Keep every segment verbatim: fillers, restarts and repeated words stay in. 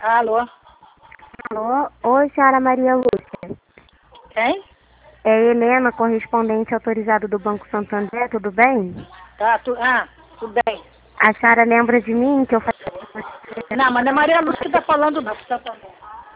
Alô? Alô? Oi, senhora Maria Lúcia. Quem? É Helena, correspondente autorizado do Banco Santander, tudo bem? Tá, tu... Ah, tudo bem. A senhora lembra de mim que eu falei com Não, você? mas não é Maria Lúcia que tá falando, não. Você tá falando.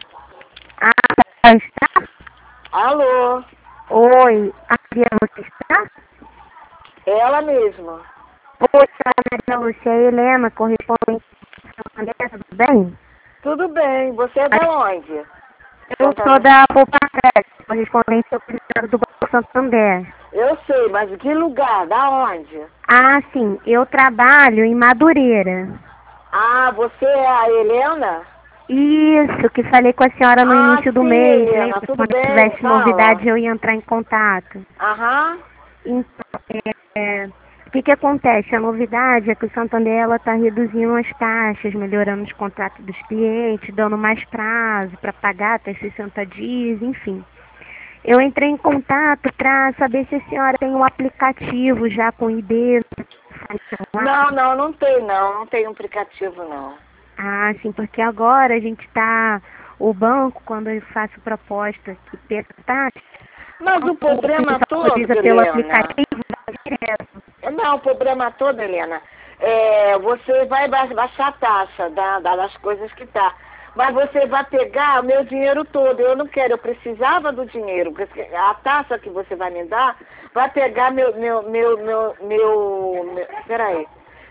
Ah, está? Alô? Oi, a Maria Lúcia está? Ela mesma. Oi, senhora Maria Lúcia, é Helena, correspondente do Banco Santander, tudo bem? Tudo bem. Você é da onde? Eu sou Santander. da Poupa-Crédito, correspondente autorizado do Banco Santander. Eu sei, mas de que lugar? Da onde? Ah, sim, eu trabalho em Madureira. Ah, você é a Helena? Isso, que falei com a senhora no Ah, início do sim, mês, Helena. lembra? Tudo Quando bem? tivesse Fala. novidade eu ia entrar em contato. Aham. Então, é, o que que acontece? A novidade é que o Santander está reduzindo as taxas, melhorando os contratos dos clientes, dando mais prazo para pagar até sessenta dias, enfim. Eu entrei em contato para saber se a senhora tem um aplicativo já com I D. Não, não, não tem não. Não tem um aplicativo não. Ah, sim, porque agora a gente está, o banco, quando eu faço proposta que perca taxa, Mas o o problema cliente todo, autoriza pelo Helena. aplicativo, vai direto. Não, o problema todo, Helena, é, você vai ba- baixar a taxa da, da- das coisas que tá. Mas você vai pegar o meu dinheiro todo. Eu não quero, eu precisava do dinheiro. Porque a taxa que você vai me dar vai pegar meu, meu, meu, meu, meu, meu peraí,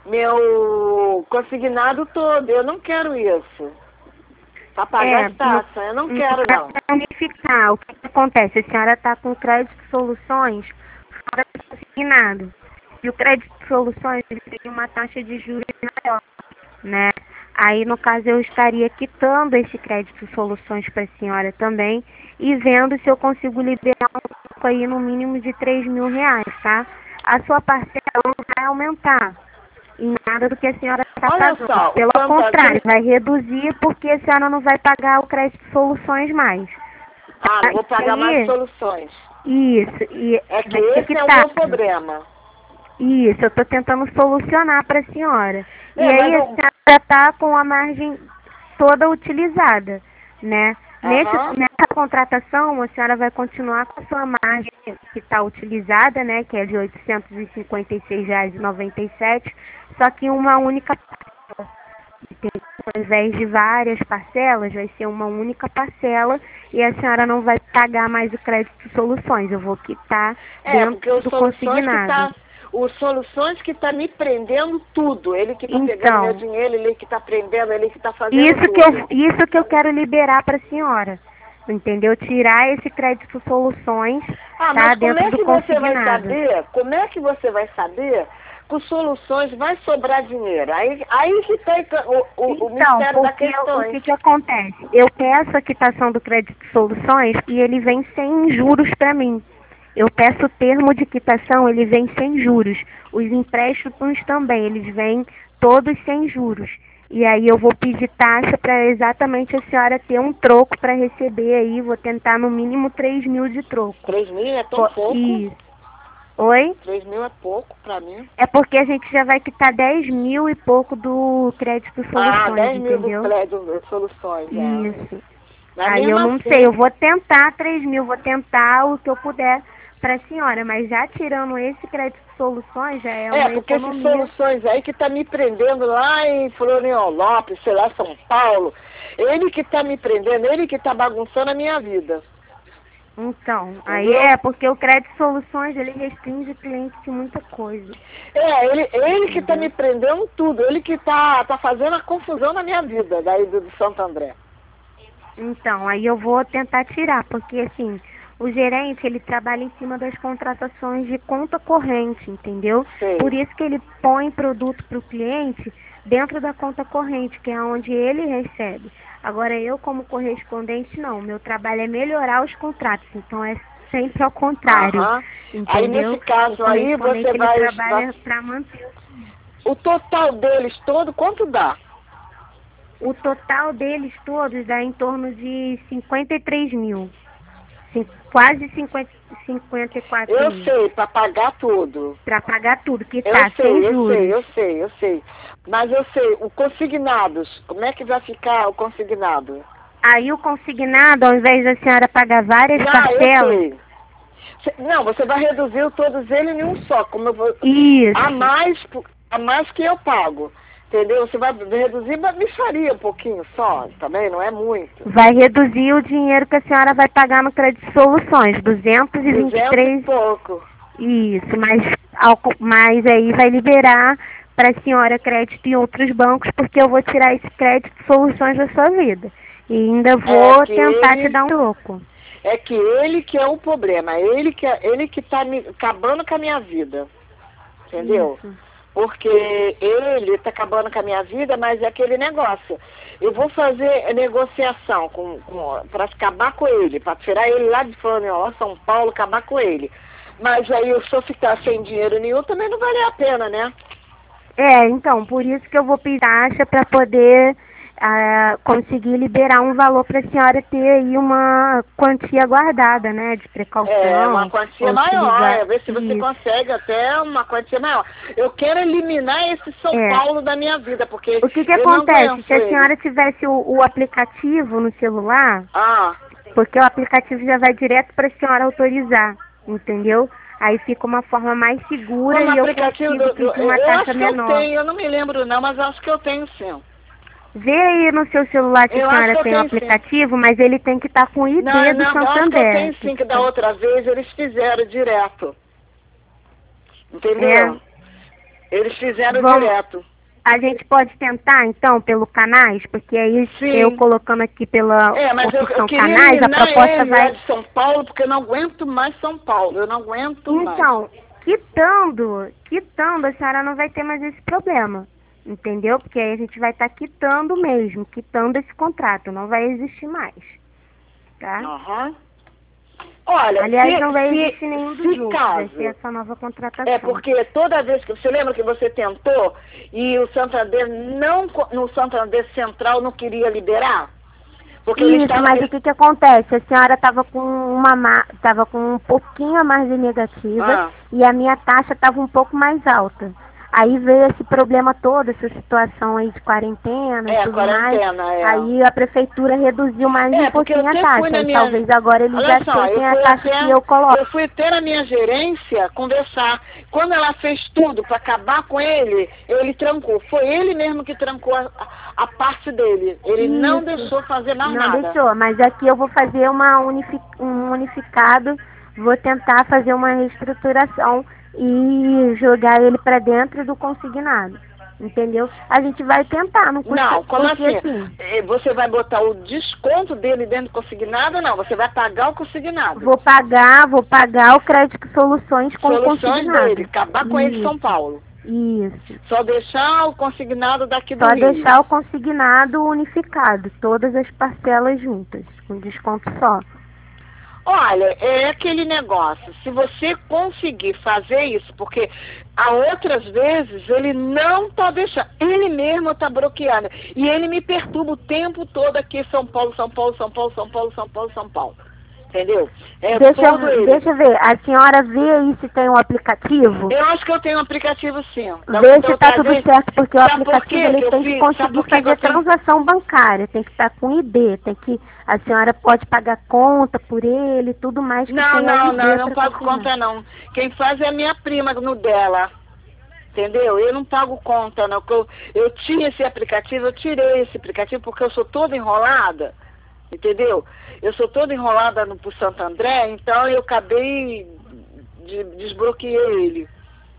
meu consignado todo. Eu não quero isso. Para pagar É, as no, taxas. Eu não quero, não. para unificar, o que, que acontece? A senhora está com crédito soluções fora do consignado. E o crédito soluções ele tem uma taxa de juros maior, né? Aí, no caso, eu estaria quitando esse crédito soluções para a senhora também e vendo se eu consigo liberar um pouco aí no mínimo de três mil reais, tá? A sua parcela não vai aumentar em nada do que a senhora está Olha pagando. só, o Pelo contrário, Santander... vai reduzir porque a senhora não vai pagar o crédito soluções mais. Ah, Tá? não vou E pagar mais aí, soluções. isso, e É que vai ser esse é o meu quitado. problema. Isso, eu estou tentando solucionar para a senhora. E É, mas aí a eu... senhora está com a margem toda utilizada, né? Nesse, Aham. nessa contratação, a senhora vai continuar com a sua margem que está utilizada, né? Que é de oitocentos e cinquenta e seis reais e noventa e sete, só que uma única parcela. Entendeu? Ao invés de várias parcelas, vai ser uma única parcela e a senhora não vai pagar mais o crédito soluções. Eu vou quitar É, porque dentro os do soluções que consignado. tá... Os soluções que tá me prendendo tudo. Ele que tá pegando meu Então, dinheiro, ele que tá prendendo, ele que tá fazendo isso que tudo. eu, isso que eu quero liberar para a senhora. Entendeu? Tirar esse crédito soluções, Ah, tá? mas como Dentro é do que você vai consignado. saber? Como é que você vai saber que os soluções vai sobrar dinheiro? Aí, aí que tem o, o, o Então, mistério da porque o questão. que, que acontece? Eu peço a quitação do crédito soluções e ele vem sem juros para mim. Eu peço o termo de quitação, ele vem sem juros. Os empréstimos também, eles vêm todos sem juros. E aí eu vou pedir taxa para exatamente a senhora ter um troco para receber aí. Vou tentar no mínimo três mil de troco. Três mil é tão Vo- pouco. Isso. Oi? Três mil é pouco pra mim. É porque a gente já vai quitar dez mil e pouco do crédito Ah, soluções, dez mil do entendeu? prédio de soluções, é. Isso. Mas Aí eu mesmo não sei, assim, eu vou tentar três mil, vou tentar o que eu puder para a senhora, mas já tirando esse crédito de soluções já é é, uma porque essas economia. soluções aí que tá me prendendo lá em Florianópolis, sei lá, São Paulo, ele que tá me prendendo, ele que tá bagunçando a minha vida, Então, aí entendeu? é porque o crédito de soluções ele restringe o cliente de muita coisa, É, ele, ele que tá me entendeu? prendendo tudo, ele que tá, tá fazendo a confusão na minha vida, daí do, do Santo André. Então, aí eu vou tentar tirar, porque assim, o gerente ele trabalha em cima das contratações de conta corrente, entendeu? Por Sei. isso que ele põe produto para o cliente dentro da conta corrente, que é onde ele recebe. Agora eu como correspondente não, meu trabalho é melhorar os contratos, então é sempre ao contrário, Aham. Aí nesse entendeu? O caso aí correspondente você ele vai, vai... trabalha para manter. O total deles todo, quanto dá? O total deles todos dá em torno de cinquenta e três mil. cin- quase cinquenta, cinquenta e quatro Eu mil. sei, para pagar tudo. Para pagar tudo, que Eu tá sei, sem eu juros. sei, eu sei, eu sei. Mas eu sei, o consignados, como é que vai ficar o consignado? Aí o consignado, ao invés da senhora pagar várias Não, eu parcelas, sei. Cê- Não, você vai reduzir todos eles em um só, como eu vou. A isso, mais, a mais que eu pago. Entendeu? Você vai reduzir, mas me faria um pouquinho só, também, não é muito. vai reduzir o dinheiro que a senhora vai pagar no crédito de soluções, duzentos e vinte e Duzentos e três. pouco. Isso, mas, ao co- mas aí vai liberar para a senhora crédito em outros bancos, porque eu vou tirar esse crédito de soluções da sua vida. E ainda É vou que tentar te ele, dar um troco. é que ele que é o problema, ele que, é- ele que tá me, acabando com a minha vida. Entendeu? Isso. Porque ele está acabando com a minha vida, mas é aquele negócio. Eu vou fazer negociação com, com, para acabar com ele, para tirar ele lá de Florianópolis, São Paulo, acabar com ele. Mas aí eu, se eu ficar sem dinheiro nenhum, também não vale a pena, né? É, então, por isso que eu vou pedir taxa para poder ah, conseguir liberar um valor para a senhora ter aí uma quantia guardada, né, de É, uma precaução, quantia ou maior, utilizar é, ver se você isso. consegue até uma quantia maior. Eu quero eliminar esse São É. Paulo da minha vida, porque O que que eu não acontece? aguento Se a ele. senhora tivesse o, o aplicativo no celular, Ah, porque o aplicativo já vai direto para a senhora autorizar, entendeu? Aí fica uma forma mais segura como e eu aplicativo consigo do, do- pedir uma eu taxa acho que eu menor. tenho, eu não me lembro não, mas acho que eu tenho sim. Vê aí no seu celular se Eu a acho senhora que eu tem o tenho sim. aplicativo, mas ele tem que estar com o I D Não, do não, eu acho que eu Santander. tenho sim, que da outra vez eles fizeram direto. Entendeu? Eles fizeram Vamos, direto. a gente pode tentar, então, pelo canais, porque aí Sim. eu colocando aqui pela É, mas eu, eu opção queria canais, a eliminar proposta ele lá vai... de São Paulo, porque eu não aguento mais São Paulo. Eu não aguento mais. Então, quitando, quitando, a senhora não vai ter mais esse problema, entendeu? Porque aí a gente vai estar quitando mesmo, quitando esse contrato, não vai existir mais, tá? Aham. Olha, Aliás, se, não vai se, existir nenhum dos se dois, vai ser caso. essa nova contratação. É porque toda vez que você lembra que você tentou e o Santander não co- no Santander Central não queria liberar? Porque ele Isso, estava mas o que que acontece? A senhora estava com uma ma... tava com um pouquinho a margem negativa Ah. e a minha taxa estava um pouco mais alta. Aí veio esse problema todo, essa situação aí de quarentena e É, tudo quarentena, mais. é. Aí a prefeitura reduziu mais É, um porque eu pouquinho a até fui taxa. na E minha... talvez agora eles Olha só, aceitem eu a fui taxa até... que eu coloco. Eu fui até na minha gerência conversar. Quando ela fez tudo para acabar com ele, ele trancou. Foi ele mesmo que trancou a, a, a parte dele. Ele não Isso. deixou fazer mais Não nada. deixou, mas aqui eu vou fazer uma unifi... um unificado, vou tentar fazer uma reestruturação e jogar ele para dentro do consignado, entendeu? A gente vai tentar, não custa, Não, como porque assim? assim, Eh, Você vai botar o desconto dele dentro do consignado? Não, você vai pagar o consignado. vou pagar, vou pagar o crédito soluções com o Soluções consignado. dele, acabar com ele em São Isso, Paulo. isso. Só deixar o consignado daqui do Só Rio. deixar o consignado unificado, todas as parcelas juntas, com desconto só. Olha, é aquele negócio, se você conseguir fazer isso, porque há outras vezes ele não está deixando, ele mesmo está bloqueando. E ele me perturba o tempo todo aqui, São Paulo, São Paulo, São Paulo, São Paulo, São Paulo, São Paulo. Entendeu? É Deixa, todo eu- ele. deixa eu ver, a senhora vê aí se tem um aplicativo? Eu acho que eu tenho um aplicativo sim. Da- Vê da se tá outra tudo vez- certo, porque o Sabe por aplicativo quê ele que eu tem que fiz? Sabe conseguir por que que fazer eu tenho- transação bancária, tem que estar com I D, tem que a senhora pode pagar conta por ele, tudo mais que Não, tem não, I D não, eu não pra pago confirmar. conta não. Quem faz é a minha prima no dela. Entendeu? Eu não pago conta, não. Eu, eu tinha esse aplicativo, eu tirei esse aplicativo porque eu sou toda enrolada. Entendeu? Eu sou toda enrolada no, pro Santo André, então eu acabei de desbloqueei ele.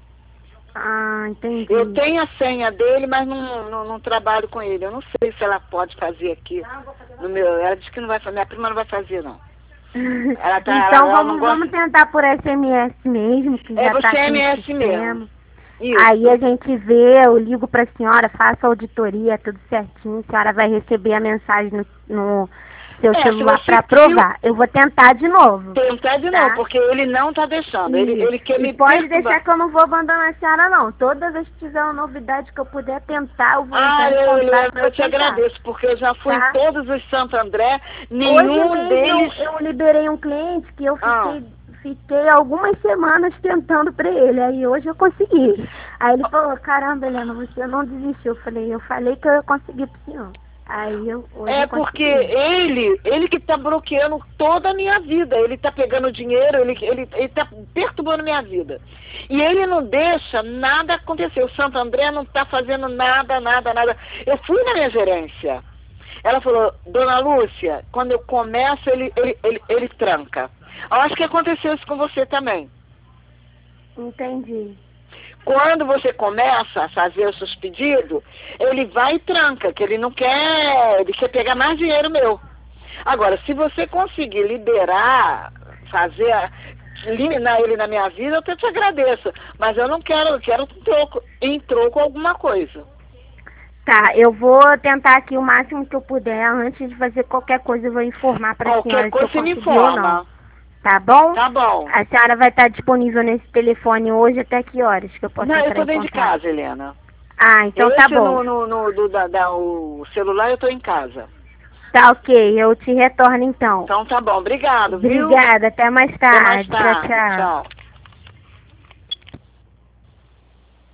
Ah, entendi. Eu tenho a senha dele, mas não, não, não trabalho com ele. Eu não sei se ela pode fazer aqui no meu. Ela disse que não vai fazer, minha prima não vai fazer, não. Ela tá, então ela- ela vamos, não gosta- vamos tentar por S M S mesmo, que É já por tá aqui no S M S sistema. mesmo. Isso. Aí a gente vê, eu ligo pra senhora, faço a auditoria, tudo certinho, a senhora vai receber a mensagem no, no, seu É, se celular você para viu- provar. Eu vou tentar de novo. Tentar de Tá. novo, porque ele não tá deixando. Ele, Isso. ele quer E me pode perturbar. deixar que eu não vou abandonar a senhora, não. Toda vez que tiver uma novidade que eu puder tentar, eu vou Ah, entrar em eu, contato eu, pra eu te tentar. agradeço, porque eu já fui Tá. em todos os Santo André, Hoje nenhum mesmo deles... eu, eu liberei um cliente que eu Ah. fiquei, fiquei algumas semanas tentando pra ele. Aí hoje eu consegui. Aí ele falou, caramba, Helena, você não desistiu. Eu falei, eu falei que eu ia conseguir pro senhor. Aí eu hoje É eu porque consegui. ele, ele que tá bloqueando toda a minha vida. Ele tá pegando dinheiro, ele, ele, ele tá perturbando minha vida. E ele não deixa nada acontecer. O Santo André não tá fazendo nada, nada, nada. Eu fui na minha gerência. Ela falou, dona Lúcia, quando eu começo, ele, ele, ele, ele tranca. Eu acho que aconteceu isso com você também. Entendi. Quando você começa a fazer os seus pedidos, ele vai e tranca, que ele não quer, ele quer pegar mais dinheiro meu. Agora, se você conseguir liberar, fazer, a- eliminar ele na minha vida, eu até te agradeço. Mas eu não quero, eu quero em troco, em troco alguma coisa. Tá, eu vou tentar aqui o máximo que eu puder. Antes de fazer qualquer coisa, eu vou informar pra Qualquer senhora se coisa eu você me consegui ou não. informa. Tá bom? Tá bom. A senhora vai estar disponível nesse telefone hoje até que horas que eu posso Não, eu entrar tô em dentro de contato? casa, Helena. Ah, então tá Esse bom. no, no, no do, da, da, o celular eu tô em casa. Tá ok, eu te retorno então. Então tá bom, obrigado, viu? Obrigada, até mais Até mais tarde. Tchau, tarde. tchau. Tchau.